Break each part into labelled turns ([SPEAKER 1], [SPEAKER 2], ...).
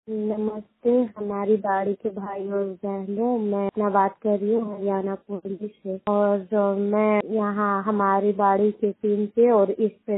[SPEAKER 1] नमस्ते हमारी बाड़ी के भाई और बहनों, मैं बात कर रही हूँ हरियाणा पुलिस से। और मैं यहाँ हमारी बाड़ी के टीम से और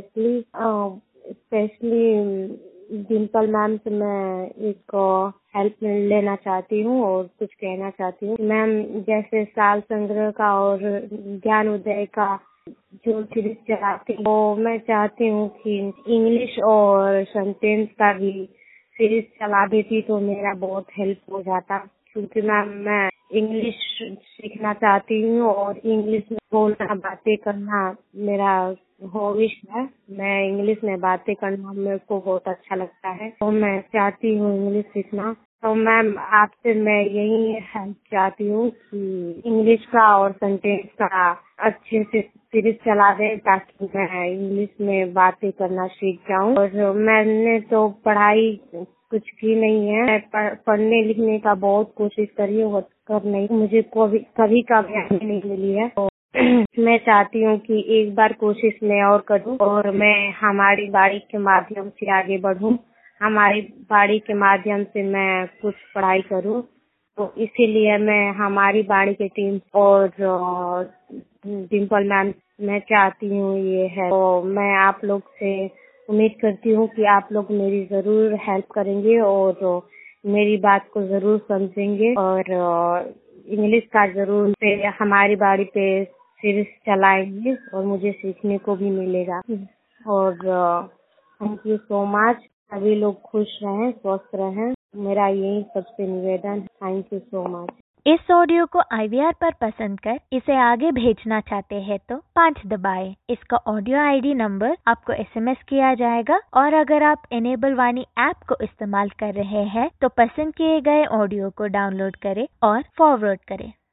[SPEAKER 1] स्पेशली डिम्पल मैम से मैं एक हेल्प लेना चाहती हूँ और कुछ कहना चाहती हूँ। मैम, जैसे साल संग्रह का और ज्ञान उदय का जो सीरीज चलाती हूँ, वो मैं चाहती हूँ कि इंग्लिश और सेंटेंस का भी सीरीज चला देती तो मेरा बहुत हेल्प हो जाता, क्योंकि मैम मैं इंग्लिश सीखना चाहती हूँ और इंग्लिश में बोलना बातें करना मेरा हॉबीज है। मैं इंग्लिश में बातें करना मेरे को बहुत अच्छा लगता है, तो मैं चाहती हूँ इंग्लिश सीखना। तो मैम आपसे मैं यही हेल्प चाहती हूँ कि इंग्लिश का और सेंटेंस का अच्छे से सीरीज चला दें, ताकि मैं इंग्लिश में बातें करना सीख जाऊँ। और मैंने तो पढ़ाई कुछ की नहीं है, पढ़ने लिखने का बहुत कोशिश करी है, कर नहीं, मुझे कभी कामयाबी नहीं मिली है। तो मैं चाहती हूँ कि एक बार कोशिश मैं और करूँ और मैं हमारी बाड़ी के माध्यम से आगे बढ़ूँ, हमारी बाड़ी के माध्यम से मैं कुछ पढ़ाई करूँ। तो इसीलिए मैं हमारी बाड़ी के टीम और डिम्पल मैम मैं चाहती हूँ ये है। तो मैं आप लोग से उम्मीद करती हूँ कि आप लोग मेरी जरूर हेल्प करेंगे और मेरी बात को जरूर समझेंगे और इंग्लिश का जरूर पे हमारी बाड़ी पे सीरीज चलाएंगे और मुझे सीखने को भी मिलेगा। और थैंक यू सो मच। सभी लोग खुश रहें, स्वस्थ रहें, मेरा यही सबसे निवेदन है। Thank you so much.
[SPEAKER 2] इस ऑडियो को IVR पर पसंद कर इसे आगे भेजना चाहते हैं तो 5 दबाएं। इसका ऑडियो ID नंबर आपको SMS किया जाएगा। और अगर आप इनेबल वाणी ऐप को इस्तेमाल कर रहे हैं तो पसंद किए गए ऑडियो को डाउनलोड करें और फॉरवर्ड करें।